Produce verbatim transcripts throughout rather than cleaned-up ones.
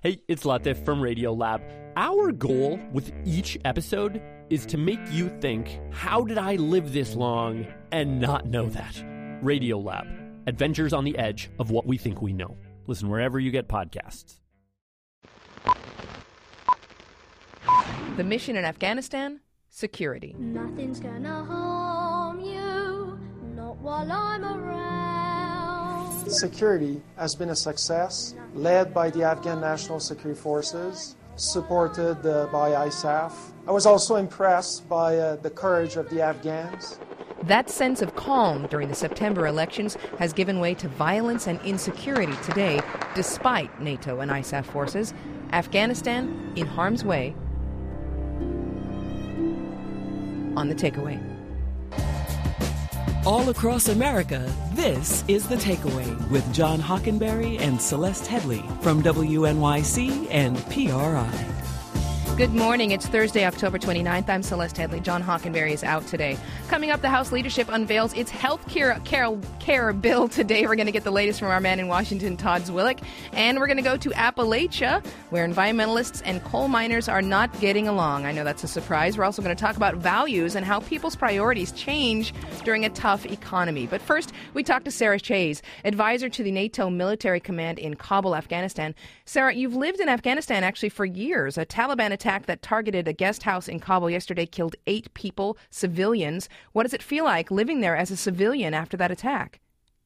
Hey, it's Latif from Radiolab. Our goal with each episode is to make you think, how did I live this long and not know that? Radiolab, adventures on the edge of what we think we know. Listen wherever you get podcasts. The mission in Afghanistan? Security. Nothing's gonna harm you, not while I'm around. Security has been a success, led by the Afghan National Security Forces, supported uh, by I S A F. I was also impressed by uh, the courage of the Afghans. That sense of calm during the September elections has given way to violence and insecurity today, despite NATO and I S A F forces. Afghanistan in harm's way. On The Takeaway. All across America, this is The Takeaway with John Hockenberry and Celeste Headley from W N Y C and P R I. Good morning. It's Thursday, October twenty-ninth. I'm Celeste Headley. John Hockenberry is out today. Coming up, the House leadership unveils its health care, care, care bill today. We're going to get the latest from our man in Washington, Todd Zwillich. And we're going to go to Appalachia, where environmentalists and coal miners are not getting along. I know that's a surprise. We're also going to talk about values and how people's priorities change during a tough economy. But first, we talk to Sarah Chayes, advisor to the NATO military command in Kabul, Afghanistan. Sarah, you've lived in Afghanistan actually for years. A Taliban attack that targeted a guest house in Kabul yesterday killed eight people, civilians. What does it feel like living there as a civilian after that attack?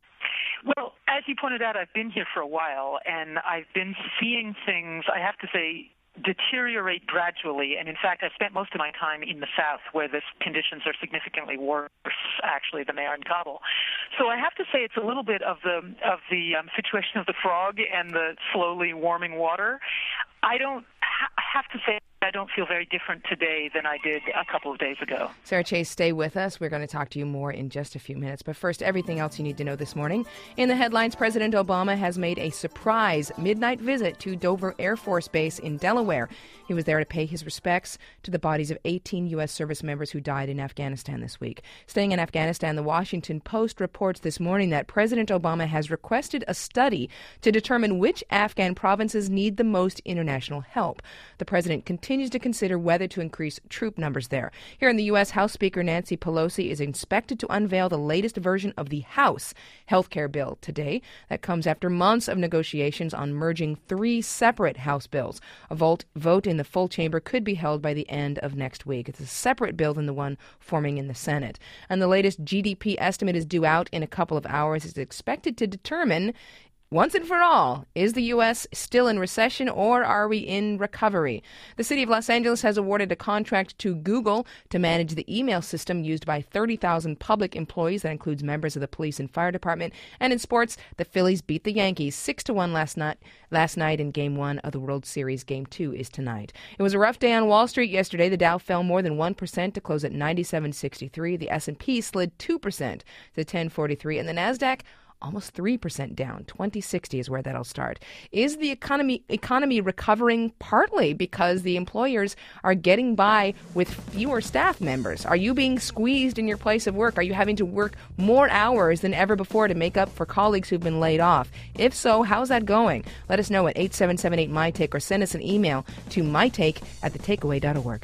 Well, as you pointed out, I've been here for a while, and I've been seeing things, I have to say, deteriorate gradually. And in fact, I spent most of my time in the south, where the conditions are significantly worse, actually, than they are in Kabul. So I have to say it's a little bit of the of the um, situation of the frog and the slowly warming water. I don't ha- have to say I don't feel very different today than I did a couple of days ago. Sarah Chayes, stay with us. We're going to talk to you more in just a few minutes. But first, everything else you need to know this morning. In the headlines, President Obama has made a surprise midnight visit to Dover Air Force Base in Delaware. He was there to pay his respects to the bodies of eighteen U S service members who died in Afghanistan this week. Staying in Afghanistan, the Washington Post reports this morning that President Obama has requested a study to determine which Afghan provinces need the most international help. The president continues to consider whether to increase troop numbers there. Here in the U S, House Speaker Nancy Pelosi is expected to unveil the latest version of the House health care bill today. That comes after months of negotiations on merging three separate House bills. A vote, vote in the full chamber could be held by the end of next week. It's a separate bill than the one forming in the Senate. And the latest G D P estimate is due out in a couple of hours. It's expected to determine once and for all, is the U S still in recession or are we in recovery? The city of Los Angeles has awarded a contract to Google to manage the email system used by thirty thousand public employees. That includes members of the police and fire department. And in sports, the Phillies beat the Yankees six to one last night, last night in Game one of the World Series. Game two is tonight. It was a rough day on Wall Street yesterday. The Dow fell more than one percent to close at ninety-seven sixty-three. The S and P slid two percent to ten forty-three. And the NASDAQ almost three percent down. twenty sixty is where that'll start. Is the economy economy recovering? Partly because the employers are getting by with fewer staff members. Are you being squeezed in your place of work? Are you having to work more hours than ever before to make up for colleagues who've been laid off? If so, how's that going? Let us know at eight seven seven eight, M Y Take or send us an email to mytake at the takeaway dot org.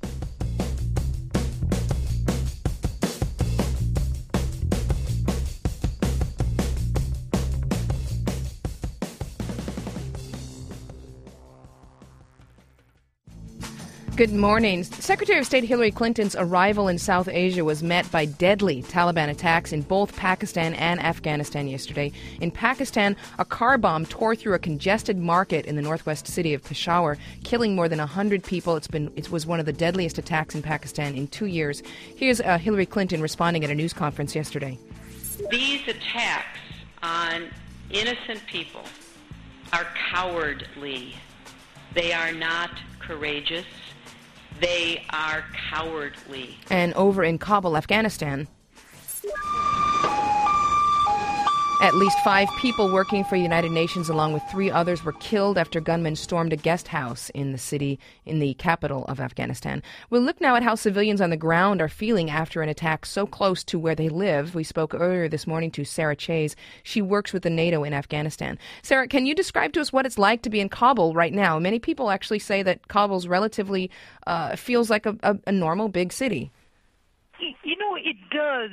Good morning. Secretary of State Hillary Clinton's arrival in South Asia was met by deadly Taliban attacks in both Pakistan and Afghanistan yesterday. In Pakistan, a car bomb tore through a congested market in the northwest city of Peshawar, killing more than one hundred people. It's been it was one of the deadliest attacks in Pakistan in two years. Here's uh, Hillary Clinton responding at a news conference yesterday. These attacks on innocent people are cowardly. They are not courageous. They are cowardly. And over in Kabul, Afghanistan, At least five people working for United Nations, along with three others, were killed after gunmen stormed a guest house in the city, in the capital of Afghanistan. We'll look now at how civilians on the ground are feeling after an attack so close to where they live. We spoke earlier this morning to Sarah Chase. She works with the NATO in Afghanistan. Sarah, can you describe to us what it's like to be in Kabul right now? Many people actually say that Kabul's relatively uh, feels like a, a, a normal big city. You know, it does,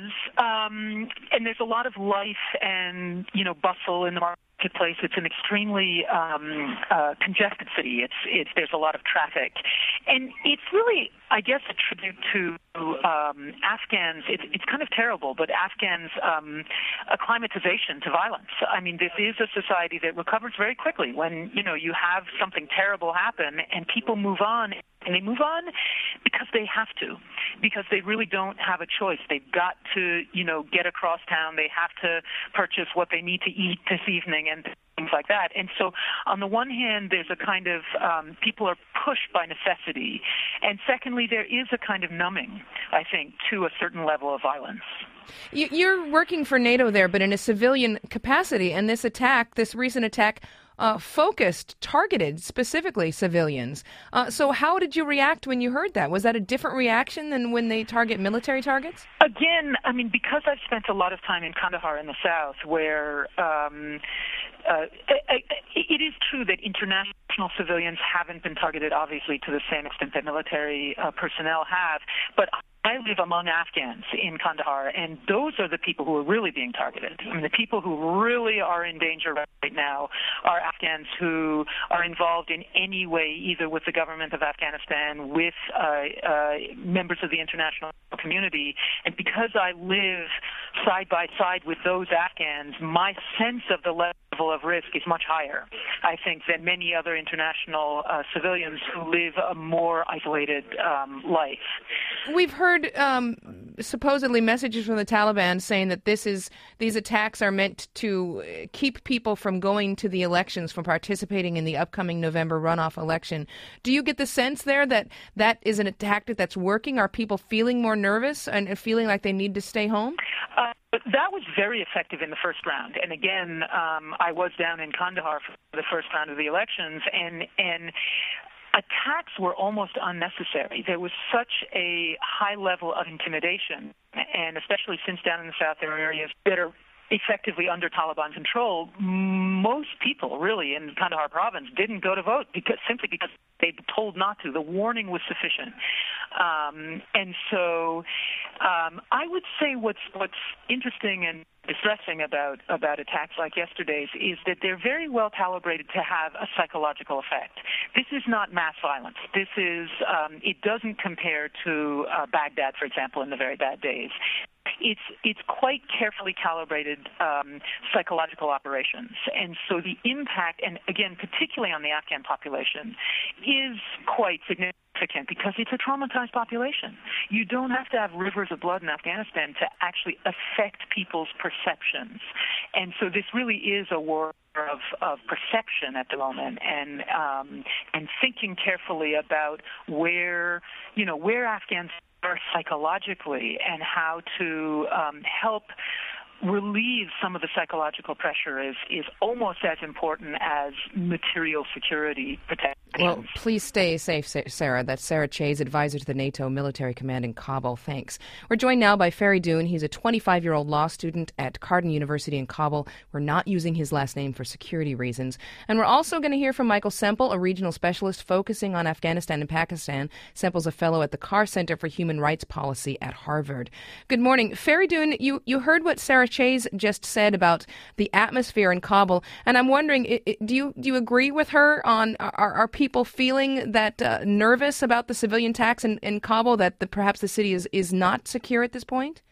um, and there's a lot of life and, you know, bustle in the marketplace. It's an extremely um, uh, congested city. It's, it's, there's a lot of traffic. And it's really, I guess, a tribute to um, Afghans. It's, it's kind of terrible, but Afghans' um, acclimatization to violence. I mean, this is a society that recovers very quickly when, you know, you have something terrible happen and people move on. And they move on because they have to, because they really don't have a choice. They've got to, you know, get across town. They have to purchase what they need to eat this evening and things like that. And so on the one hand, there's a kind of, um, people are pushed by necessity. And secondly, there is a kind of numbing, I think, to a certain level of violence. You're working for NATO there, but in a civilian capacity. And this attack, this recent attack, Uh, focused, targeted specifically civilians. Uh, so how did you react when you heard that? Was that a different reaction than when they target military targets? Again, I mean, because I've spent a lot of time in Kandahar in the south, where um, uh, it, it is true that international civilians haven't been targeted, obviously, to the same extent that military uh, personnel have, but I live among Afghans in Kandahar, and those are the people who are really being targeted. I mean, the people who really are in danger right now are Afghans who are involved in any way, either with the government of Afghanistan, with uh, uh, members of the international community. And because I live side by side with those Afghans, my sense of the level of risk is much higher, I think, than many other international uh, civilians who live a more isolated um, life. We've heard um, supposedly messages from the Taliban saying that this is these attacks are meant to keep people from going to the elections, from participating in the upcoming November runoff election. Do you get the sense there that that is a tactic that's working? Are people feeling more nervous and feeling like they need to stay home? Uh, that was very effective in the first round. And again, um, I was down in Kandahar for the first round of the elections, and and attacks were almost unnecessary. There was such a high level of intimidation, and especially since down in the south there are areas that are effectively under Taliban control, most people really in Kandahar province didn't go to vote because simply because they were told not to. The warning was sufficient. Um, and so um, I would say what's what's interesting and distressing about, about attacks like yesterday's is that they're very well calibrated to have a psychological effect. This is not mass violence. This is, um, it doesn't compare to uh, Baghdad, for example, in the very bad days. It's it's quite carefully calibrated um, psychological operations. And so the impact, and again, particularly on the Afghan population, is quite significant because it's a traumatized population. You don't have to have rivers of blood in Afghanistan to actually affect people's perceptions. And so this really is a war of, of perception at the moment, and um, and thinking carefully about where, you know, where Afghans are psychologically and how to um, help relieve some of the psychological pressure is, is almost as important as material security protection. Well, please stay safe, Sarah. That's Sarah Chase, advisor to the NATO Military Command in Kabul. Thanks. We're joined now by Feridoun. He's a twenty-five-year-old law student at Carden University in Kabul. We're not using his last name for security reasons. And we're also going to hear from Michael Semple, a regional specialist focusing on Afghanistan and Pakistan. Semple's a fellow at the Carr Center for Human Rights Policy at Harvard. Good morning. Feridoun, you, you heard what Sarah Chase just said about the atmosphere in Kabul, and I'm wondering, it, it, do you do you agree with her on are, are people feeling that uh, nervous about the civilian attacks in, in Kabul, that the, perhaps the city is, is not secure at this point?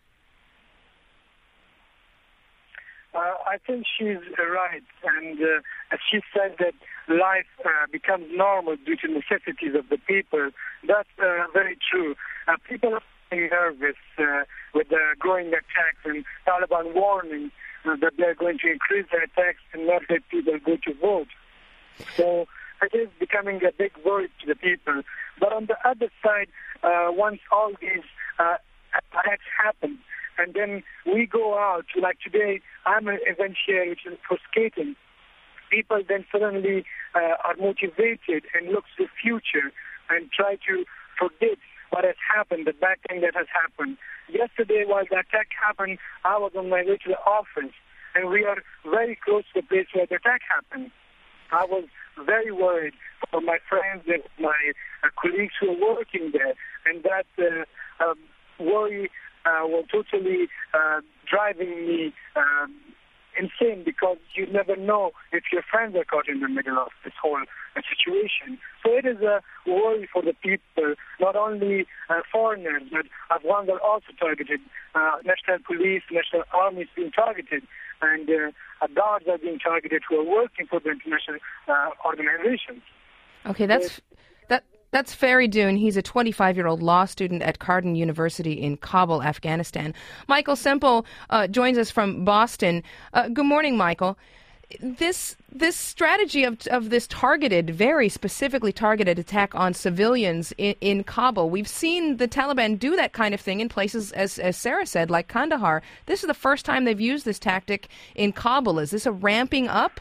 Uh, I think she's right, and uh, as she said that life uh, becomes normal due to necessities of the people. That's uh, very true. Uh, people are nervous uh, with the growing attacks and Taliban warning uh, that they're going to increase their attacks and not let people go to vote. So it is becoming a big worry to the people. But on the other side, uh, once all these uh, attacks happen, and then we go out. Like today, I'm an event here which is for skating. People then suddenly uh, are motivated and look to the future and try to forget what has happened, the bad thing that has happened. Yesterday, while the attack happened, I was on my way to the office, and we are very close to the place where the attack happened. I was very worried for my friends and my uh, colleagues who are working there, and that uh, uh, worry uh, was totally uh, driving me uh, insane, because you never know if your friends are caught in the middle of this whole uh, situation. So it is a worry for the people, not only uh, foreigners, but Afghans are also targeted. Uh, National Police, National Army is being targeted, and uh, guards are being targeted who are working for the international uh, organizations. Okay, that's that. That's Faridun. He's a twenty-five-year-old law student at Carleton University in Kabul, Afghanistan. Michael Semple uh, joins us from Boston. Uh, good morning, Michael. This this strategy of of this targeted, very specifically targeted attack on civilians in, in Kabul, we've seen the Taliban do that kind of thing in places, as, as Sarah said, like Kandahar. This is the first time they've used this tactic in Kabul. Is this a ramping up?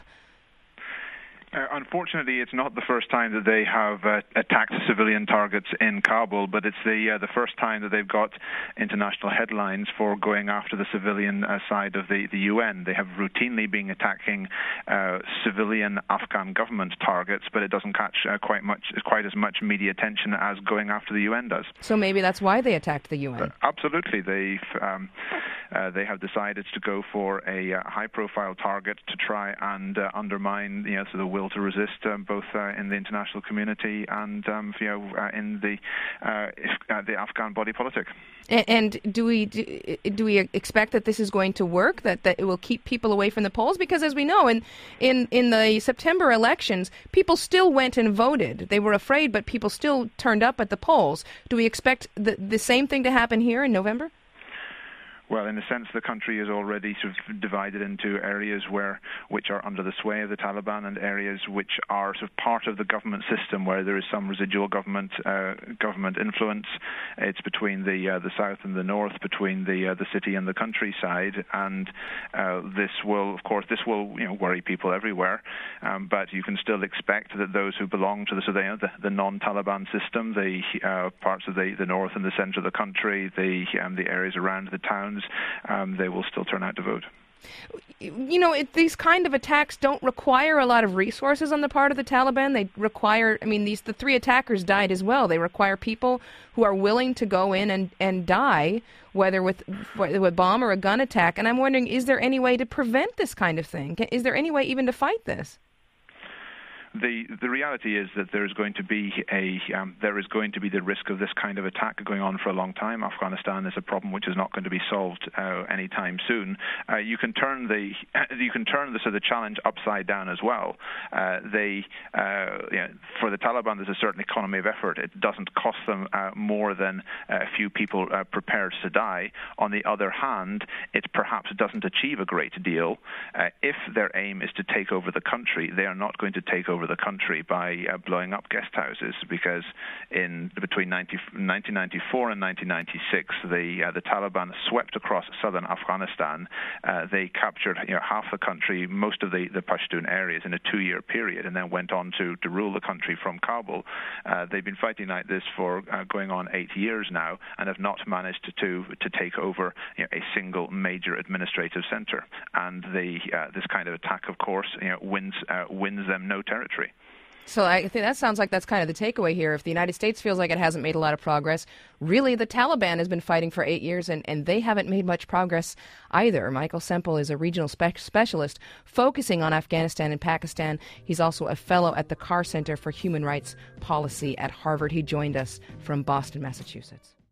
Uh, unfortunately, it's not the first time that they have uh, attacked civilian targets in Kabul, but it's the uh, the first time that they've got international headlines for going after the civilian uh, side of the, the U N. They have routinely been attacking uh, civilian Afghan government targets, but it doesn't catch uh, quite much, quite as much media attention as going after the U N does. So maybe that's why they attacked the U N. Uh, absolutely, they um, uh, they have decided to go for a uh, high-profile target to try and uh, undermine, you know, so the will to resist, um, both uh, in the international community and um, you know uh, in the uh, if, uh, the Afghan body politic. And, and do we do, do we expect that this is going to work? That that it will keep people away from the polls? Because as we know, in in in the September elections, people still went and voted. They were afraid, but people still turned up at the polls. Do we expect the the same thing to happen here in November? Well, in a sense, the country is already sort of divided into areas where which are under the sway of the Taliban and areas which are sort of part of the government system, where there is some residual government uh, government influence. It's between the uh, the south and the north, between the uh, the city and the countryside, and uh, this will, of course, this will you know worry people everywhere. Um, but you can still expect that those who belong to the so they, you know, the, the non-Taliban system, the uh, parts of the, the north and the centre of the country, the um, the areas around the towns, Um, they will still turn out to vote. You know, it, these kind of attacks don't require a lot of resources on the part of the Taliban. They require, I mean, these the three attackers died as well. They require people who are willing to go in and, and die, whether with, with a bomb or a gun attack. And I'm wondering, is there any way to prevent this kind of thing? Is there any way even to fight this? The the reality is that there is going to be a um, there is going to be the risk of this kind of attack going on for a long time. Afghanistan is a problem which is not going to be solved uh, anytime soon. Uh, you can turn the you can turn the so the challenge upside down as well. Uh, they uh, you know, for the Taliban, there's a certain economy of effort. It doesn't cost them uh, more than a few people uh, prepared to die. On the other hand, it perhaps doesn't achieve a great deal. Uh, if their aim is to take over the country, they are not going to take over the country by uh, blowing up guest houses, because in between nineteen ninety-four and nineteen ninety-six, the uh, the Taliban swept across southern Afghanistan. Uh, they captured you know, half the country, most of the, the Pashtun areas in a two-year period, and then went on to, to rule the country from Kabul. Uh, they've been fighting like this for uh, going on eight years now, and have not managed to to, to take over you know, a single major administrative center. And the uh, this kind of attack, of course, you know, wins uh, wins them no territory. So I think that sounds like that's kind of the takeaway here. If the United States feels like it hasn't made a lot of progress, really the Taliban has been fighting for eight years and, and they haven't made much progress either. Michael Semple is a regional spe- specialist focusing on Afghanistan and Pakistan. He's also a fellow at the Carr Center for Human Rights Policy at Harvard. He joined us from Boston, Massachusetts.